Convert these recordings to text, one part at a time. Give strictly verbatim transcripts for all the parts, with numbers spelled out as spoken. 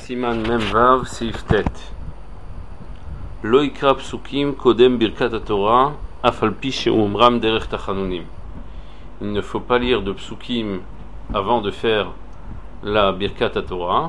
Siman Memvav Seiftet. Lo ikra psukim kodem birkat haTorah afalpi she'umram derech tachanunim. Il ne faut pas lire de psukim avant de faire la birkat haTorah,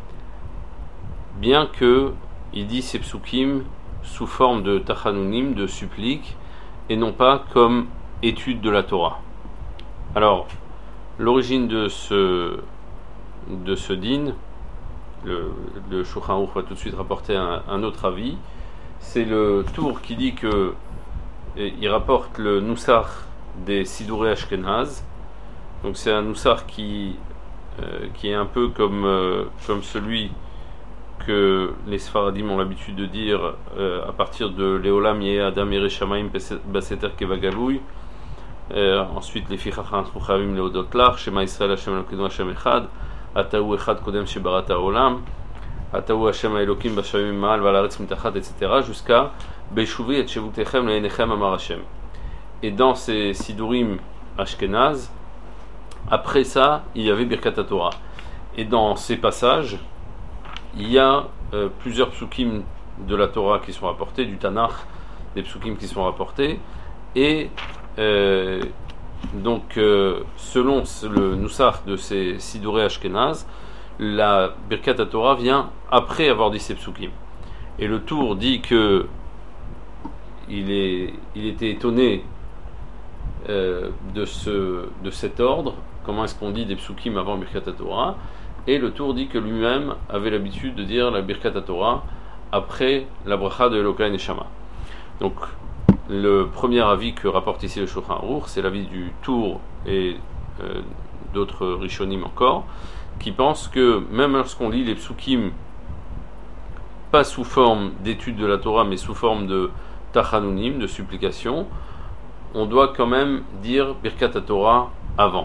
bien que il dit ces psukim sous forme de tachanunim, de suppliques, et non pas comme étude de la Torah. Alors, l'origine de ce de ce din, le, le Shulchan Aruch va tout de suite rapporter un, un autre avis. C'est le Tour qui dit que il rapporte le Nusach des Sidurei Ashkenaz. Donc c'est un Nusach qui euh, qui est un peu comme euh, comme celui que les Sfaradim ont l'habitude de dire euh, à partir de Leolam Yeh Adam Yireh Shamayim Baseter Kevagalouy. Euh, ensuite les Fichacham Chuchavim Leodot Lach Shema Yisrael Hashem Elokeinu Hashem Echad Atahu Echad Kodem Shebarata Olam Atahu Hashem Elokim Bashamim Ma'al Valaretz Mitachat, et cetera jusqu'à Beishuvi et Shevutechem Le'enechem Amar Hashem. Et dans ces Sidurim Ashkenaz, après ça il y avait Birkat haTorah. Et dans ces passages il y a euh, plusieurs psukim de la Torah qui sont rapportés, du Tanakh, des psukim qui sont rapportés, et euh, donc euh, selon le Nusach de ces Sidurei Ashkenaz, la Birkat haTorah vient après avoir dit ces psukim. Et le Tour dit que il, est, il était étonné euh, de, ce, de cet ordre, comment est-ce qu'on dit des psukim avant Birkat haTorah. Et le Tour dit que lui-même avait l'habitude de dire la Birkat haTorah après la bracha de Elokai Neshama. Donc, le premier avis que rapporte ici le Shulchan Aruch, c'est l'avis du Tour et euh, d'autres Rishonim encore, qui pensent que même lorsqu'on lit les psukim, pas sous forme d'étude de la Torah, mais sous forme de tachanunim, de supplication, on doit quand même dire Birkat haTorah avant.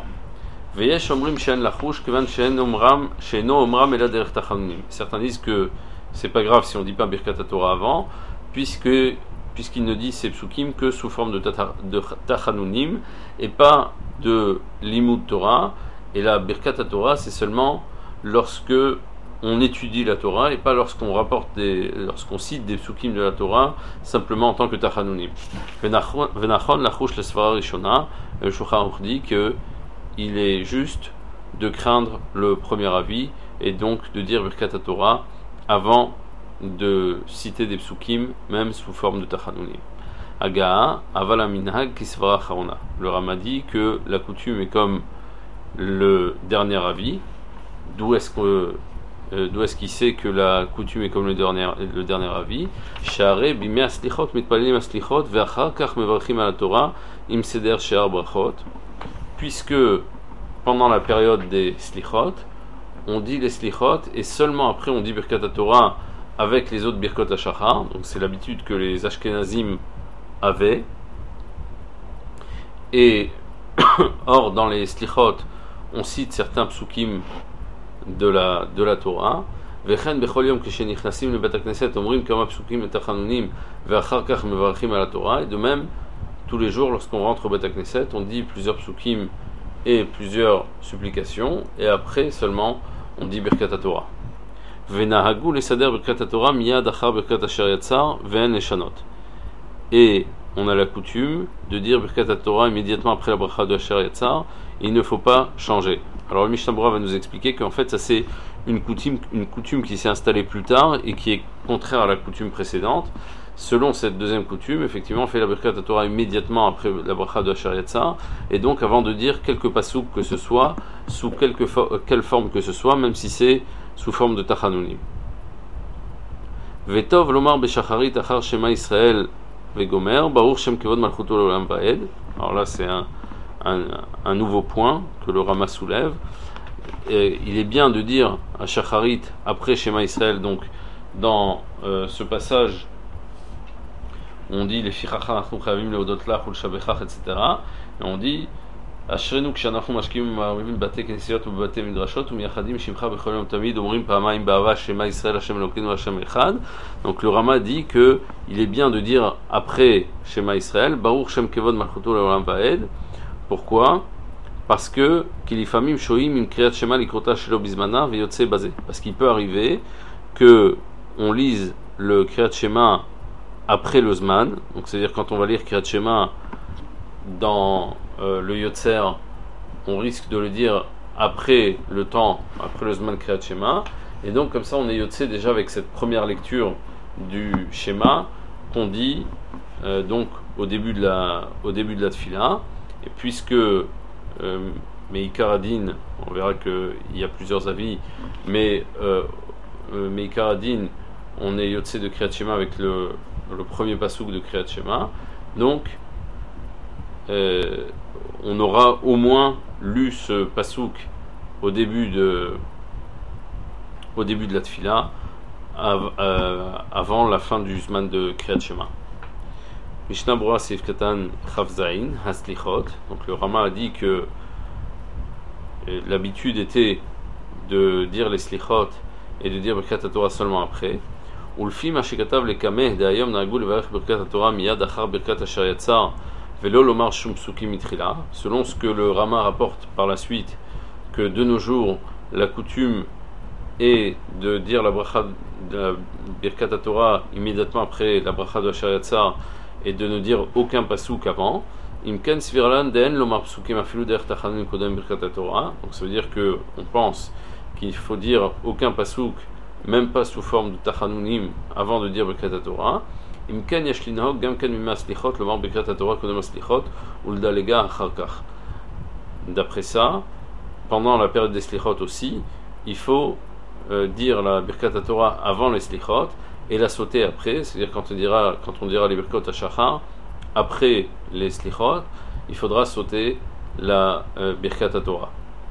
Certains disent que c'est pas grave si on dit pas Birkat haTorah avant, puisque puisqu'il ne dit ces psukim que sous forme de, tata, de tachanunim et pas de limud Torah. Et la Birkat haTorah, c'est seulement lorsque on étudie la Torah et pas lorsqu'on rapporte des, lorsqu'on cite des psukim de la Torah simplement en tant que tachanunim. Venachon lachush lesvara rishona, le Shulchan Aruch dit que il est juste de craindre le premier avis et donc de dire Birkat haTorah avant de citer des psukim, même sous forme de tachanunim. Aga'a avala minhag kisvara charona. Le Rama dit que la coutume est comme le dernier avis. D'où est-ce que euh, d'où est-ce qu'il sait que la coutume est comme le dernier le dernier avis? Sha'arei bimei aslichot mitpalelim aslichot ve'achar kach mevarchim ala Torah im seder she'ar brachot. Puisque pendant la période des slichot, on dit les slichot et seulement après on dit Birkat haTorah avec les autres Birkot HaShachar. Donc c'est l'habitude que les Ashkenazim avaient. Et or dans les slichot, on cite certains psukim de la de la Torah. Vechen bechol yom kshenichnasim lebet hakneset omrim kama psukim et tachanunim ve'achar kach mevarchim ala Torah. Et de même, tous les jours, lorsqu'on rentre au Bet HaKnesset, on dit plusieurs psukim et plusieurs supplications, et après seulement on dit Birkat haTorah. Venahagu lesader Birkat haTorah miyad achar Birkat asher yatzar ve'en leshanot. Et on a la coutume de dire Birkat haTorah immédiatement après la bracha de asher yatzar, et il ne faut pas changer. Alors le Mishnah Berurah va nous expliquer qu'en fait ça c'est une coutume, une coutume qui s'est installée plus tard et qui est contraire à la coutume précédente. Selon cette deuxième coutume, effectivement, on fait la Birkat haTorah immédiatement après la bracha de Asher Yatzar, et donc avant de dire quelque passouk que ce soit, sous quelque fo- quelle forme que ce soit, même si c'est sous forme de tachanunim. Vetov lomar beshacharit achar shema Israël vegomer baruch shem kevod malchuto leolam vaed. Alors là, c'est un, un, un nouveau point que le Rama soulève. Et il est bien de dire à shacharit après Shema Israël, donc dans euh, ce passage on dit les fichacham chuchavim leodot lach ulshabechach, et cetera. Et on dit ashrenu kshanachum mashkim ma'arvim bate knesiyot ubate midrashot umiyachadim shimcha bechol yom tamid omrim pa'amayim ba'ava shema Israël Hashem Elokeinu Hashem Echad. Donc le Rama dit que il est bien de dire après Shema Israël Baruch Shem Kevod Malchuto Leolam Vaed. Pourquoi? parce que kilifamim shoim im kriyat shema likrota shelo bizmana veyotse basé, parce qu'il peut arriver que on lise le kriyat shema après le zman, donc c'est-à-dire quand on va lire kriyat shema dans euh, le yotzer, on risque de le dire après le temps, après le zman kriyat shema, et donc comme ça on est yotse déjà avec cette première lecture du schéma qu'on dit euh, donc au début de la au début de la tfila, et puisque euh, Meikar Adin, on verra qu'il y a plusieurs avis, mais euh, euh, Meikar Adin, on est yotse de kriyat shema avec le, le premier pasouk de kriyat shema, donc euh, on aura au moins lu ce pasouk au début de au début de la tfila, av, euh, avant la fin du zman de kriyat shema. Mishnah Brura Seif Katan Chav Zayin Haslichot. Donc le Rama a dit que l'habitude était de dire les slichot et de dire Birkat HaTorah seulement après. Ulfi Mashikatav lekameh da'ayom nagul levarech Birkat HaTorah miyad achar Birkat Asher Yatzar velo lomar shum psukim mitrila. Selon ce que le Rama rapporte par la suite, que de nos jours la coutume est de dire la bracha de la Birkat HaTorah immédiatement après la bracha de Asher Yatzar et de ne dire aucun pasouk avant. Imken svirlan den lomar psukim afilu derech tachanun kodem Birkat HaTorah. Donc ça veut dire que on pense qu'il faut dire aucun pasouk, même pas sous forme de tachanunim, avant de dire Birkat HaTorah. Imken yesh linhog gam ken mima slichot lomar Birkat HaTorah kodem slichot uldalega achar kach. D'après ça, pendant la période des slichot aussi, il faut euh, dire la Birkat HaTorah avant les slichot et la sauter après, c'est-à-dire quand on dira, quand on dira les Birkot HaShachar après les slichot, il faudra sauter la euh, Birkat HaTorah.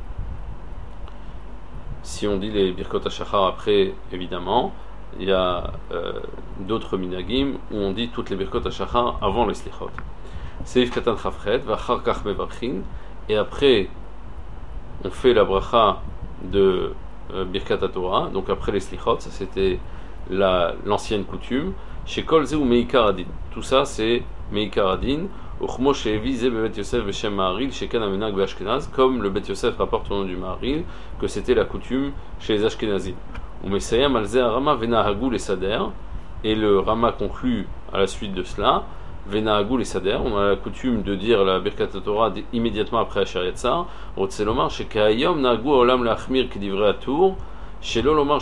Si on dit les Birkot HaShachar après, évidemment, il y a euh, d'autres minagim où on dit toutes les Birkot HaShachar avant les slichot. Seif Katan Chavchet, Vachar Kach Mevarchin, et après on fait la bracha de euh, Birkat HaTorah, donc après les slichot, ça c'était La, l'ancienne coutume, chez Kol Zeu Meikar Adin. Tout ça c'est Meikar Adin, Uchmo Shevi Ze Bevet Yosef Veshem Maharil, Shekan Amenag Beashkenaz, comme le Bet Yosef rapporte au nom du Maharil, que c'était la coutume chez les Ashkenazim. Ou Mesayam Alze Rama Venahagu les Sader, et le Rama conclut à la suite de cela, Venahagu les Sader, on a la coutume de dire la Birkat HaTorah immédiatement après Asher Yatzar, Rotzelomar, Shekayom Nahagu Olam Lachmir Kidivre Atour, ça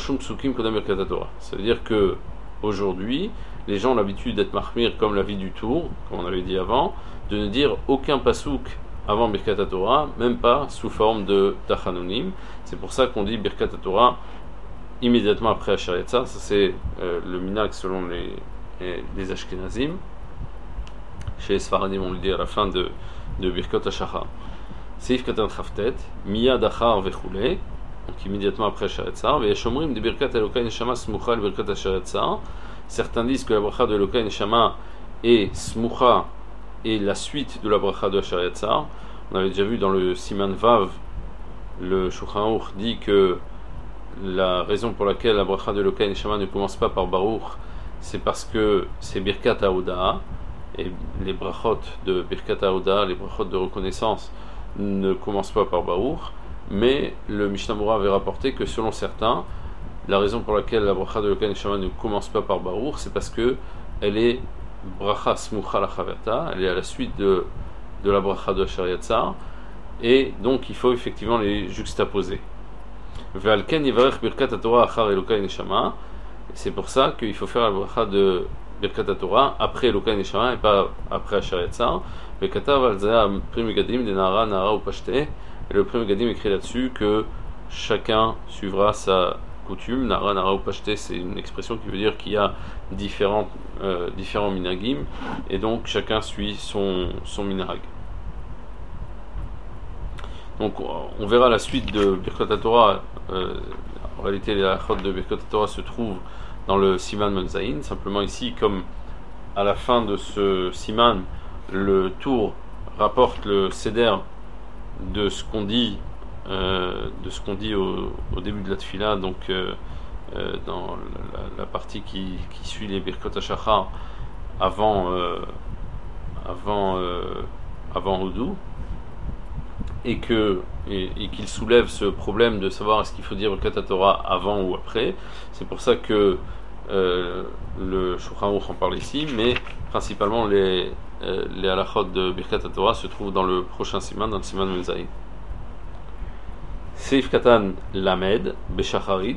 veut dire que aujourd'hui, les gens ont l'habitude d'être mahmir comme la vie du tour, comme on avait dit avant, de ne dire aucun pasouk avant Birkat HaTorah, même pas sous forme de tachanunim. C'est pour ça qu'on dit Birkat HaTorah immédiatement après Asher Yatzar. Ça c'est euh, le minag selon les, les, les Ashkenazim. Chez les Sfaradim, on le dit à la fin de, de Birkot HaShachar. Seif Katan Chavtet, Miyad Achar Vechule. Donc immédiatement après Asher Yatzar, de Birkat Elokai Neshama Smucha Birkat Asher Yatzar. Certains disent que la bracha de Elokai Neshama est Smucha et la suite de la bracha de Asher Yatzar. On avait déjà vu dans le Siman Vav, le Shulchan Aruch dit que la raison pour laquelle la bracha de Elokai Neshama ne commence pas par Baruch, c'est parce que c'est Birkat HaOda, et les brachot de Birkat HaOda, les brachot de reconnaissance, ne commencent pas par Baruch. Mais le Mishnah Brura avait rapporté que selon certains, la raison pour laquelle la bracha de Elokai Neshama ne commence pas par Baruch, c'est parce que elle est bracha smucha lachaverta, elle est à la suite de, de la bracha de Asher Yatzar, et donc il faut effectivement les juxtaposer. Ve'alken yivarech birkat HaTorah achar Elokai Neshama, c'est pour ça qu'il faut faire la bracha de Birkat HaTorah après Elokai Neshama et pas après Asher Yatzar. Ve'katav al zeh Pri Megadim de Nahara Nahara Upashteh. Et le premier Gadim écrit là-dessus que chacun suivra sa coutume. Nara, Nara ou Pashté, c'est une expression qui veut dire qu'il y a différents, euh, différents minagim, et donc chacun suit son, son minag. Donc on verra la suite de Birkat HaTorah. Euh, en réalité, les halachot de Birkat HaTorah se trouvent dans le Siman Menzaïn. Simplement ici, comme à la fin de ce Siman, le tour rapporte le Seder de ce qu'on dit, euh, de ce qu'on dit au, au début de la tfila, donc euh, euh, dans la, la partie qui, qui suit les Birkot HaShachar avant, euh, avant, euh, avant Houdou. et que et, et qu'il soulève ce problème de savoir est-ce qu'il faut dire Birkat Torah avant ou après. C'est pour ça que euh, le Shulchan Aruch en parle ici, mais principalement les, euh, les halachot de Birkat Torah se trouvent dans le prochain siman, dans le siman Mezaï. Seif Katan Lamed Beshacharit.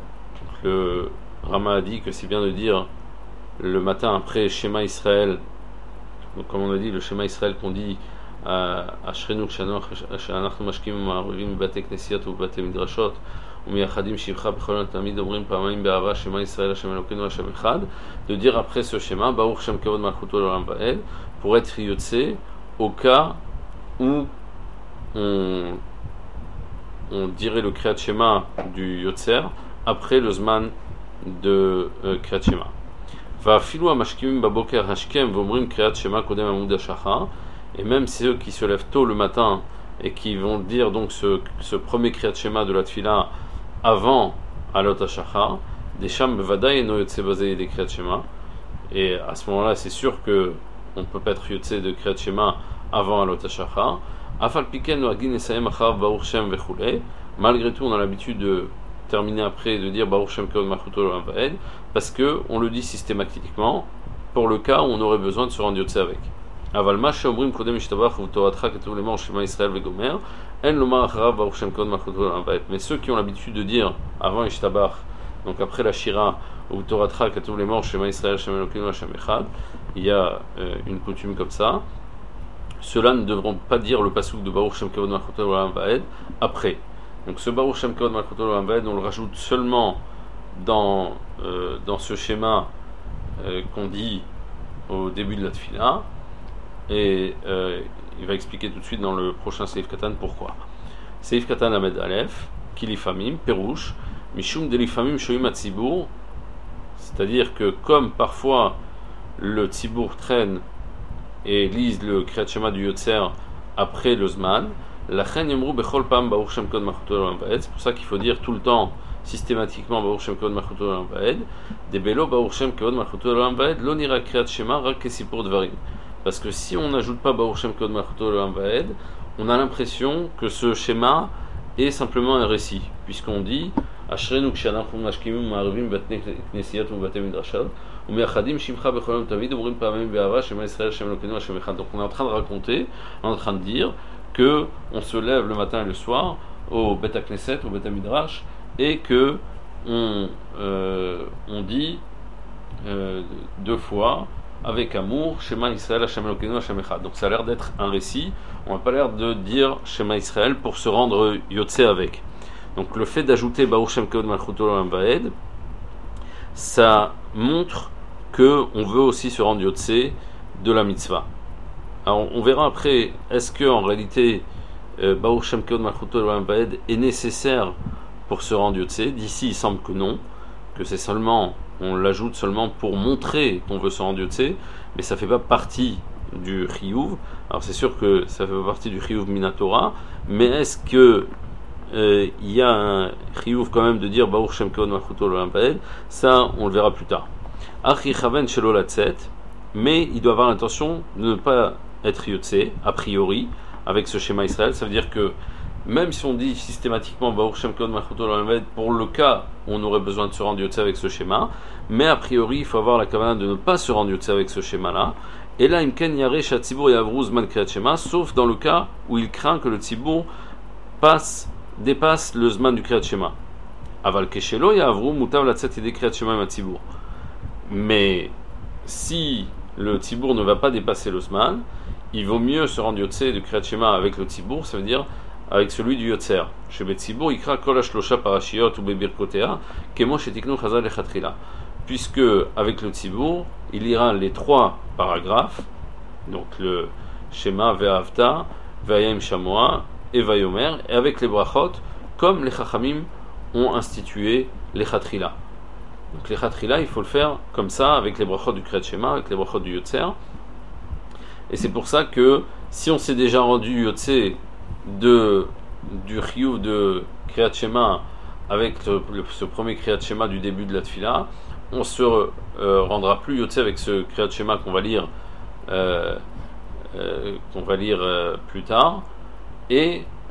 Le Rama a dit que c'est bien de dire le matin après Shema Israël. Donc comme on a dit, le Shema Israël qu'on dit Ashrenu Kshanachnu Mashkim Ma'arivim Bate Knesiot ou Bate Midrashot Umiyachadim Shivcha B'cholon Tamid Omrim Pa'amim Be'ava Shema Israël Hashem Elokeinu Hashem Echad, de dire après ce Shema Baruch Shem Kavod Malchuto L'Olam Va'ed, pour être yotse au cas où on, on dirait le Kriyat Shema du Yotzer après le Zman de euh, Kriyat Shema. Va'afilu Hamashkimim Baboker Hashkem V'omrim Kriyat Shema Kodem Amud HaShachar. Et même ceux qui se lèvent tôt le matin et qui vont dire donc ce, ce premier Kriyat Shema de la Tfila avant Alot HaShachar, des Sham Bevadai no Yotse Bazei des Kriyat Shema. Et à ce moment-là, c'est sûr que on ne peut pas être Yotse de Kriyat Shema avant Alot HaShachar. Afal Piken no Agin Esaem Achav Baruch Shem Vechule. Malgré tout, on a l'habitude de terminer après de dire Baruch Shem Kavod Malchuto L'Olam Va'ed, parce que on le dit systématiquement pour le cas où on aurait besoin de se rendre Yotse avec. אבל מה שאומרים קודם ישתבח ובתורתך כתוב לאמור שמע ישראל וגומר, אין לומר אחריו ברוך שם כבוד מלכותו לעולם ועד. Mais ceux qui ont l'habitude de dire avant ישתבח, donc après la shira, ובתורתך כתוב לאמור שמע ישראל השם אלוקינו השם אחד, il y a euh, une coutume comme ça, ceux-là ne devront pas dire le pasuk de Baruch Shem Kavod Malchuto L'Olam Va'ed après. Donc ce Baruch Shem Kavod Malchuto L'Olam Va'ed, on le rajoute seulement dans, euh, dans ce schéma euh, qu'on dit au début de la tefila. Et euh, il va expliquer tout de suite dans le prochain Seif Katan pourquoi. Seif Katan Amed Aleph, Kilifamim, Perouche, Mishum Delifamim Shoim Atzibur, c'est-à-dire que comme parfois le Tzibour traîne et lise le Kriyat Shema du Yotzer après le Zman, Lachen Yomru Bechol Pam Baruch Shem Kavod Malchuto L'Olam Va'ed, c'est pour ça qu'il faut dire tout le temps systématiquement Baruch Shem Kavod Malchuto L'Olam Va'ed, Debelo Baruch Shem Kavod Malchuto L'Olam Va'ed, Lo Nira Kriyat Shema Rak Kesipur Dvarim. Parce que si on n'ajoute pas Baruch Shem Kavod Malchuto L'Olam Va'ed, on a l'impression que ce schéma est simplement un récit, puisqu'on dit Ashrenu Kshanachnu Mashkimim Ma'arivim Bate Knesiot ou Bate Midrashot Umiyachadim Shimcha B'cholon Tamid Omrim Pa'amim Be'ava Shema Israël Hashem Elokeinu Hashem Echad. Donc on est en train de raconter, on est en train de dire que on se lève le matin et le soir au Bet HaKnesset, au Bet HaMidrash, et que on, euh, on dit euh, deux fois avec amour, Shema Israël, Hashem Elokeinu, Hashem Echad. Donc ça a l'air d'être un récit, on n'a pas l'air de dire Shema Israël pour se rendre Yotse avec. Donc le fait d'ajouter Baruch Shem Kavod Malchuto L'Olam Va'ed, ça montre que on veut aussi se rendre Yotse de la mitzvah. Alors on verra après, est-ce que en réalité euh, Baruch Shem Kavod Malchuto L'Olam Va'ed est nécessaire pour se rendre Yotse. D'ici il semble que non, que c'est seulement on l'ajoute seulement pour montrer qu'on veut se rendre Yotse, mais ça ne fait pas partie du Chiyuv. Alors c'est sûr que ça fait pas partie du Chiyuv Minatora, mais est-ce que euh, il y a un Chiyuv quand même de dire Baruch Shem Kavod Malchuto L'Olam Va'ed? Ça on le verra plus tard. Achi Chaven Shelo Latzet, mais il doit avoir l'intention de ne pas être Yotse a priori avec ce schéma Israël. Ça veut dire que même si on dit systématiquement Baruch Shem Kavod Malchuto L'Olam Va'ed pour le cas où on aurait besoin de se rendre Yotse avec ce schéma, mais a priori il faut avoir la kavana de ne pas se rendre Yotse avec ce schéma-là. Et là, Imken Yare Shatzibur Yavru Zman Kriyat Shema, sauf dans le cas où il craint que le Tzibour passe, dépasse le Zman du Kriyat Shema. Aval Keshelo Yavru Mutav Latzet Yede Kriyat Shema Ma Tzibour. Mais si le Tzibour ne va pas dépasser le Zman, il vaut mieux se rendre Yotse du Kriyat Shema avec le Tzibour, ça veut dire avec celui du Yotzer. Chez Betzibur, Ikra Kol HaShlosha Parashiot ou Bebirkotea, Kemo Shetiknu Chazal Lechatchila. Puisque avec le Tzibour, il lira les trois paragraphes, donc le Shema Ve'avta, Ve'ayim Shamoa et Vayomer, et avec les brachot, comme les Chachamim ont institué les Chatrila. Donc les Chatrila, il faut le faire comme ça, avec les brachot du Kriyat Shema, avec les brachot du Yotzer. Et c'est pour ça que si on s'est déjà rendu Yotze de du Chiyuv de Kriyat Shema avec le, le, ce premier Kriyat Shema du début de la Tfila, on se euh, rendra plus Yotze avec ce Kriyat Shema qu'on va lire euh, euh, qu'on va lire euh, plus tard, et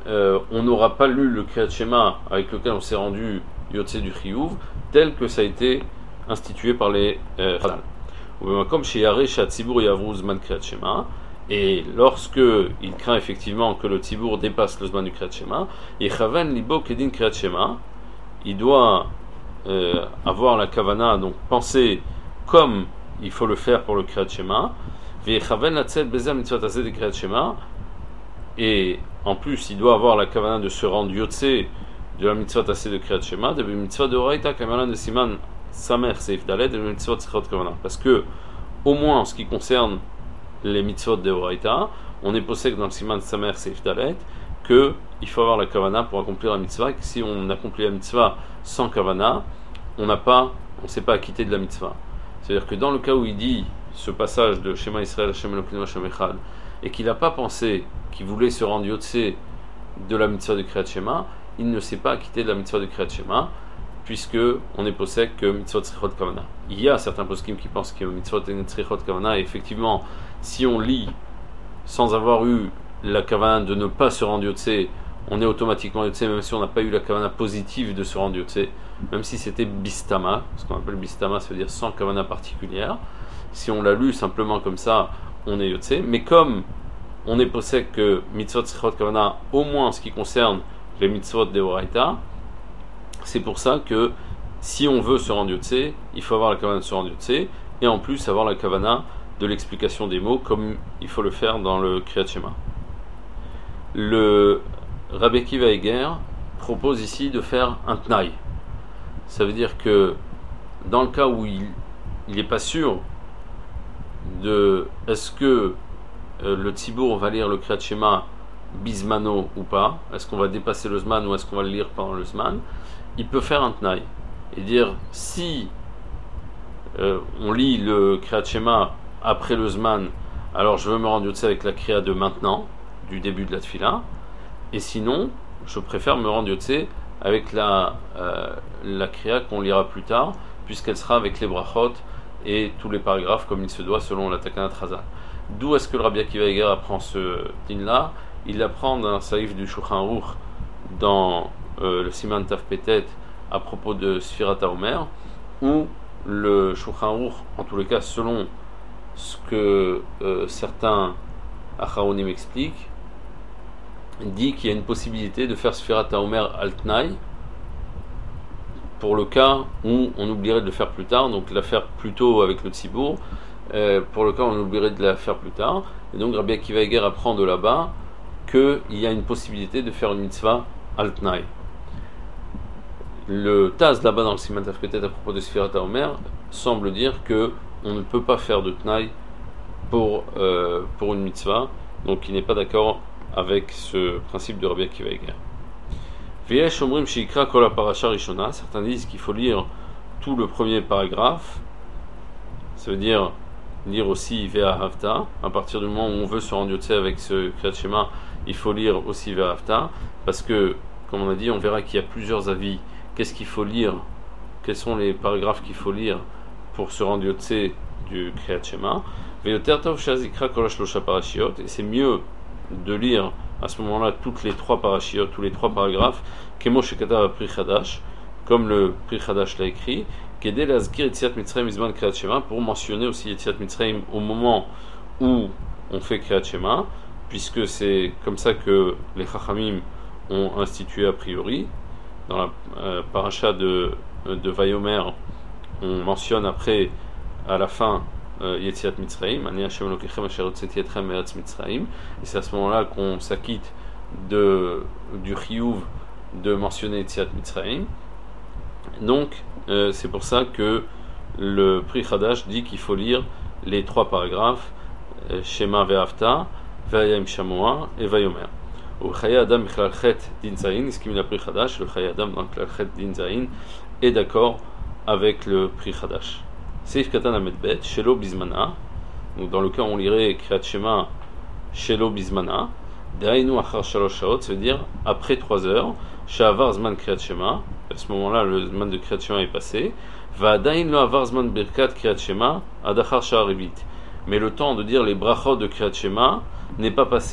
euh, on n'aura pas lu le Kriyat Shema avec lequel on s'est rendu Yotze du Chiyuv, tel que ça a été institué par les Chazal. Comme chez Yareh, chez Tzibur Yavrou Zman Kriyat Shema, et lorsque il craint effectivement que le Tzibur dépasse le Zman du Kriyat Shema, Yechaven Libo Kedin Kriyat Shema, il doit euh, avoir la Kavana, donc penser comme il faut le faire pour le Kriyat Shema, Veyechaven Latzet Bezer Mitzvot Azeh de Kriyat Shema, et en plus il doit avoir la Kavana de se rendre Yotze de la Mitzvot Azeh de Kriyat Shema, de la Mitzvot de Oraita, Kamalan de Siman Samer Seif Dalet, de la Mitzvot Zichot Kavana. Parce que, au moins en ce qui concerne les Mitzvot de Oraita, on est possède dans le Siman Samer Seif Dalet qu'il faut avoir la Kavana pour accomplir la Mitzvah, et que si on accomplit la Mitzvah sans Kavana, on n'a pas, on ne s'est pas acquitté de la Mitzvah. C'est-à-dire que dans le cas où il dit ce passage de Shema Israël, Hashem Elokeinu Hashem Echad, et qu'il n'a pas pensé qu'il voulait se rendre Yotze de la Mitzvah de Kriyat Shema, il ne s'est pas acquitté de la Mitzvah de Kriyat Shema, puisque on est possède que Mitzvot Tzrichot Kavana. Il y a certains poskim qui pensent que Mitzvot Tzrichot Kavana, et effectivement, si on lit sans avoir eu la Kavana de ne pas se rendre Yotze, on est automatiquement Yotze, même si on n'a pas eu la Kavana positive de se rendre Yotze, même si c'était Bistama, ce qu'on appelle Bistama, ça veut dire sans Kavana particulière. Si on l'a lu simplement comme ça, on est Yotze, mais comme on est possède que Mitzvot Tzrichot Kavana, au moins en ce qui concerne les Mitzvot de Oraita, c'est pour ça que si on veut se rendre Yotze, il faut avoir la Kavana de se rendre Yotze, et en plus avoir la Kavana de l'explication des mots, comme il faut le faire dans le Kriyat Shema. Le Rabbi Akiva Eger propose ici de faire un Tnaï. Ça veut dire que dans le cas où il n'est pas sûr de est-ce que euh, le Tzibour va lire le Kriyat Shema Bismano ou pas, est-ce qu'on va dépasser le Zman ou est-ce qu'on va le lire pendant le Zman, il peut faire un Tnaï et dire si euh, on lit le Kriyat Shema après le Zman, alors je veux me rendre Yotze avec la Kriya de maintenant, du début de la Tfila, et sinon je préfère me rendre Yotze avec la, euh, la Kriya qu'on lira plus tard, puisqu'elle sera avec les brachot et tous les paragraphes comme il se doit selon la Takanat Chazal. D'où est-ce que le Rabbi Akiva Eger apprend ce din là? Il l'apprend d'un saïf du Shulchan Aruch dans euh, le Siman Taf Petet à propos de Sfirat HaOmer, où le Shulchan Aruch, en tous les cas selon ce que euh, certains Acharonim expliquent, dit qu'il y a une possibilité de faire Sfirat HaOmer al-Tnaï pour le cas où on oublierait de le faire plus tard, donc la faire plus tôt avec le Tzibour, euh, pour le cas où on oublierait de la faire plus tard. Et donc Rabbi Akiva Eger apprend de là-bas qu'il y a une possibilité de faire une mitzvah al-Tnaï. Le Taz là-bas dans le Siman Taf Petet à propos de Sfirat HaOmer semble dire que on ne peut pas faire de Tnaï pour, euh, pour une mitzvah, donc il n'est pas d'accord avec ce principe de Rabbi Akiva Eger. V'yesh omrim sheikra kol ha'parasha rishona, certains disent qu'il faut lire tout le premier paragraphe, ça veut dire lire aussi Ve'ahavta, à partir du moment où on veut se rendre Yotze avec ce Kriyat Shema, il faut lire aussi Ve'ahavta, parce que, comme on a dit, on verra qu'il y a plusieurs avis. Qu'est-ce qu'il faut lire? Quels sont les paragraphes qu'il faut lire pour se rendre Yotze du Kriyat Shema? Ve'yoter tov she'azikra kol ha'shlosha parashiot, et c'est mieux de lire à ce moment-là toutes les trois parashiot, tous les trois paragraphes, Kemo shekatav Pri Chadash, comme le Pri Chadash l'a écrit, Kedel azkir Yetziat Mitzrayim izman Kriyat Shema, pour mentionner aussi Yetziat Mitzrayim au moment où on fait Kriyat Shema, puisque c'est comme ça que les Chachamim ont institué a priori. Dans la euh, paracha de, de Vayomer, on mentionne après, à la fin, Yetziat Mitzrayim, Ani Hashem Elokechem asher hotzeti etchem me'eretz Mitzrayim, et c'est à ce moment-là qu'on s'acquitte de, du chiyuv de mentionner Yetziat Mitzrayim. Donc, euh, c'est pour ça que le Pri Chadash dit qu'il faut lire les trois paragraphes, euh, Shema Ve'avta, Ve'ayim Shamoa et Vayomer. Au Chaye Adam Michlal Chet Din Zayin, ce qui met le Pri Chadash, le Chaye Adam dans le Michlal Chet Din Zayin est d'accord avec le Pri Chadash. Seif Katan Amedbet, Shelo Bizmana, donc dans le cas où on lirait Kriyat Shema Shelo Bizmana, Dehainu Achar Shalosh Shaot, ça veut dire après trois heures, Sha'avar Zman Kriyat Shema, à ce moment-là le Zman de Kriyat Shema est passé, Va'adain Lo Avar Zman Birkat Kriyat Shema, Adachar Sha'arivit, mais le temps de dire les brachot de Kriyat Shema n'est pas passé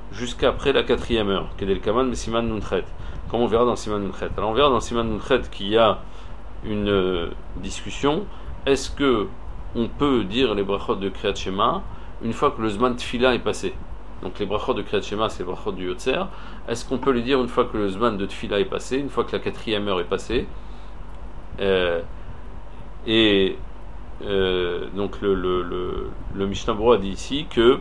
jusqu'après la quatrième heure, Kedel Kaman Mesiman Nunchet, comme on verra dans Siman Nunchet. Alors on verra dans Siman Nunchet qu'il y a une euh, discussion. Est-ce que on peut dire les brachot de Kriyat Shema une fois que le Zman Tfila est passé? Donc les brachot de Kriyat Shema, c'est les brachot du Yotzer. Est-ce qu'on peut les dire une fois que le Zman de Tfila est passé, une fois que la quatrième heure est passée? euh, Et euh, donc le, le, le, le Mishnah Berurah dit ici que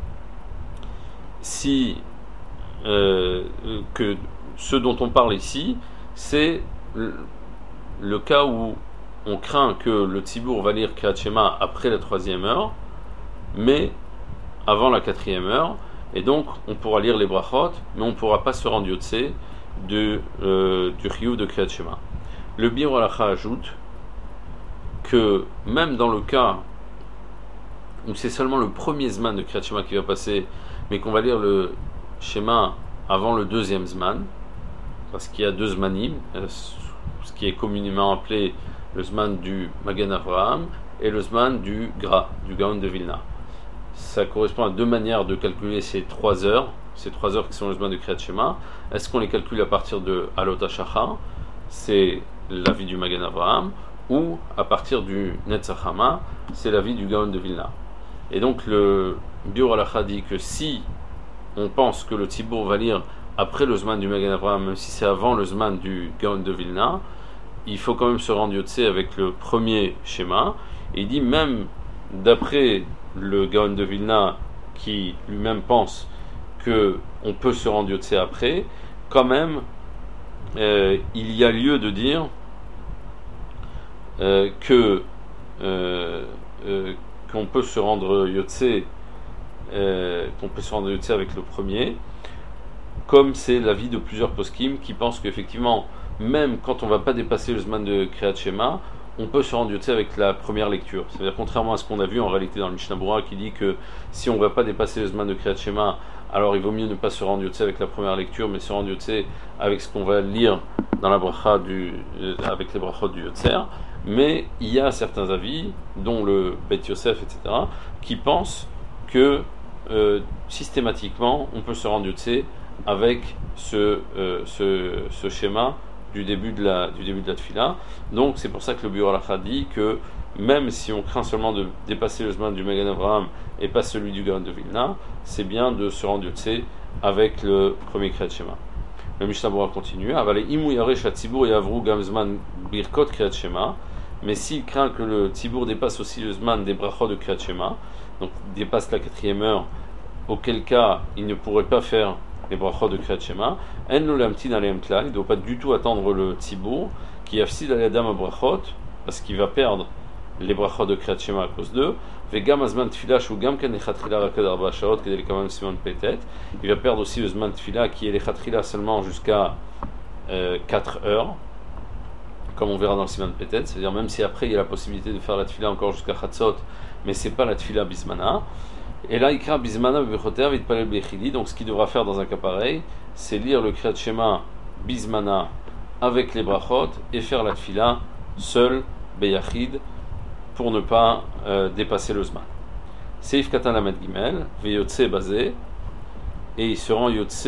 si euh, que ce dont on parle ici, c'est le, le cas où on craint que le Tzibour va lire Kriyat Shema après la troisième heure, mais avant la quatrième heure, et donc on pourra lire les brachot, mais on ne pourra pas se rendre Yotse de, euh, du Chiyuv de Kriyat Shema. Le Biur Halacha ajoute que même dans le cas où c'est seulement le premier Zman de Kriyat Shema qui va passer, mais qu'on va lire le Shema avant le deuxième Zman, parce qu'il y a deux Zmanim, ce qui est communément appelé le Zman du Magen Avraham et le Zman du Gra, du Gaon de Vilna. Ça correspond à deux manières de calculer ces trois heures, ces trois heures qui sont le Zman de Kriyat Shema. Est-ce qu'on les calcule à partir de Alot HaShachar, c'est la vie du Magen Avraham, ou à partir du Netzach Hama, c'est la vie du Gaon de Vilna. Et donc le Biur Halacha dit que si on pense que le Tzibour va lire après le Zman du Magen Avraham, même si c'est avant le Zman du Gaon de Vilna, il faut quand même se rendre Yotse avec le premier schéma. Et il dit même d'après le Gaon de Vilna, qui lui-même pense que on peut se rendre Yotse après, quand même euh, il y a lieu de dire euh, que euh, euh, qu'on peut se rendre Yotse euh, qu'on peut se rendre Yotse avec le premier, comme c'est l'avis de plusieurs poskim qui pensent qu'effectivement, même quand on ne va pas dépasser le Zman de Kriyat Shema, on peut se rendre Yotse avec la première lecture. C'est-à-dire, contrairement à ce qu'on a vu en réalité dans le Mishnah Berurah qui dit que si on ne va pas dépasser le Zman de Kriyat Shema, alors il vaut mieux ne pas se rendre Yotse avec la première lecture, mais se rendre Yotse avec ce qu'on va lire dans la bracha du, euh, avec les brachot du Yotzer. Mais il y a certains avis, dont le Beth Yosef, et cetera, qui pensent que euh, systématiquement, on peut se rendre Yotse avec ce, euh, ce, ce schéma du début de la, du début de la Tfila. Donc c'est pour ça que le Biur Halacha dit que même si on craint seulement de dépasser le Zman du Magen Avraham et pas celui du Gaon de Vilna, c'est bien de se rendre Yotse avec le premier Kriyat Shema. Le Mishnah Berurah continue. Avalei imu yaresh hatzibur yavru gam zman birkot Kriyat Shema. Mais s'il craint que le Tzibour dépasse aussi le Zman des brachot de Kriyat Shema, donc dépasse la quatrième heure, auquel cas il ne pourrait pas faire les brachot de Kriyat Shema, en lo lamtin aleim klal, il ne doit pas du tout attendre le Tzibour, qui yafsid aliyadam brachot, parce qu'il va perdre les brachot de Kriyat Shema à cause d'eux, vegam azman tfila shu gam ken lechatchila rakad arba shaot kedel kamam simon petet, il va perdre aussi le Zman tfila qui est lechatchila seulement jusqu'à euh, quatre heures, comme on verra dans le Siman Petet, c'est-à-dire même si après il y a la possibilité de faire la tfila encore jusqu'à Chatzot, mais c'est pas la tfila bismana. Et là, il craint bismana bechoter vitpalel bechili. Donc, ce qu'il devra faire dans un cas pareil, c'est lire le Kriyat Shema bismana avec les brachot et faire la tfila seul beyachid pour ne pas euh, dépasser le zman. Seif katan lamed gimel veyotse basé, et il se rend yotse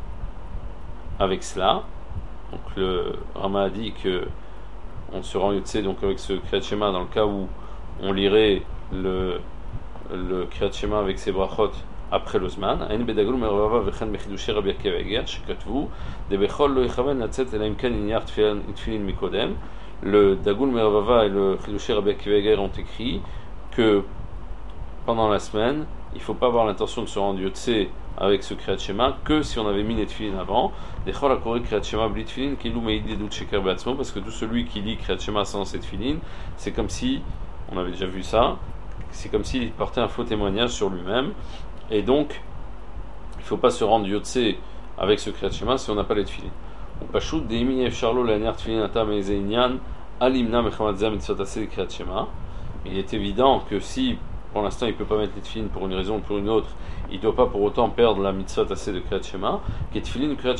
avec cela. Donc, le Rama a dit que on se rend Yotse donc avec ce Kriyat Shema dans le cas où on lirait le, le Kriyat Shema avec ses brachot après le Zman. Ain bedagul mervava vechen mechidushi Rabbi Akiva Eger shekatvu de bechol lo yichaven latzet ela im ken inyar tfilin mikodem. Le Dagul mervava et le chidushi Rabbi Akiva Eger ont écrit que pendant la semaine il ne faut pas avoir l'intention de se rendre Yotse avec ce Kriyat Shema que si on avait mis les tefilin avant. Parce que tout celui qui lit Kriyat Shema sans ces tefilin, c'est comme si, on avait déjà vu ça, c'est comme s'il portait un faux témoignage sur lui-même. Et donc, il ne faut pas se rendre Yotse avec ce Kriyat Shema si on n'a pas les tefilin. Il est évident que si pour l'instant il ne peut pas mettre les tefilin pour une raison ou pour une autre, il ne doit pas pour autant perdre la mitzvot assez de Kriyat Shema. Parce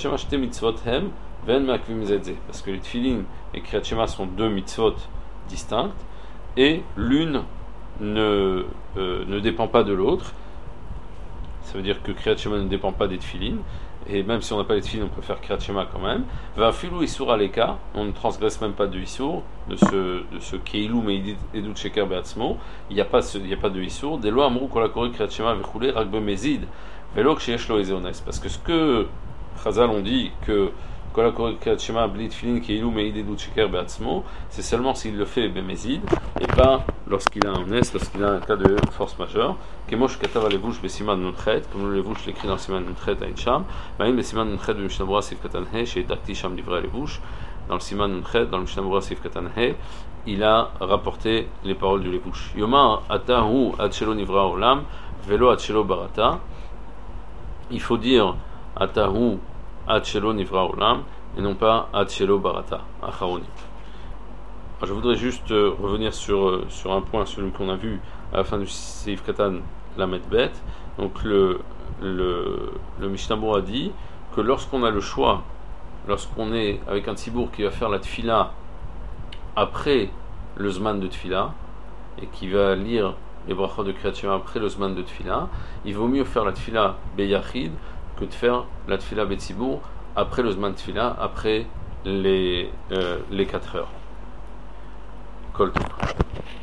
que les tefilin et Kriyat Shema sont deux mitzvot distinctes et l'une ne, euh, ne dépend pas de l'autre. ça veut dire que Kriyat Shema ne dépend pas des tefilin, et même si on n'a pas les tefilin, on peut faire Kriyat Shema quand même. Va filou isur aleka, on ne transgresse même pas de isur, de ce, de ce keilou meidit edut sheker beatzmo, il n'y a pas ce, il n'y a pas de isur. Des lois amrou kolakori Kriyat Shema vechoulé rakbe mezid, velo ksheyesh lo ezeones. Parce que ce que Chazal on dit que kolakori Kriyat Shema bli tefilin keilou meidit edut sheker beatzmo, c'est seulement s'il le fait bemezid, et pas lorsqu'il a un onès, lorsqu'il a un cas de force majeure. Kemosh katav alevouch besiman nunchet, comme le levouch l'écrit dans le siman nunchet à Incham, maïm besiman nunchet de Mishnah Berurah sif katan he, chez takti sham livré alevouch, dans le siman nunchet, dans le Mishnah Berurah sif katan he, il a rapporté les paroles du levouch. Yoma atahu ad shelo nivra olam, velo ad shelo barata. Il faut dire atahu ad shelo nivra olam, et non pas ad shelo barata, acharoni. Je voudrais juste euh, revenir sur, euh, sur un point, celui qu'on a vu à la fin du Seif Katan Lamed Bet. Donc le, le, le Mishnah Berurah dit que lorsqu'on a le choix, lorsqu'on est avec un tzibour qui va faire la tfila après le zman de tfila, et qui va lire les brachot de Kriyat Shema après le zman de tfila, il vaut mieux faire la tfila beyachid que de faire la tfila betzibour après le zman de tfila, après les, euh, les quatre heures. Kol tov.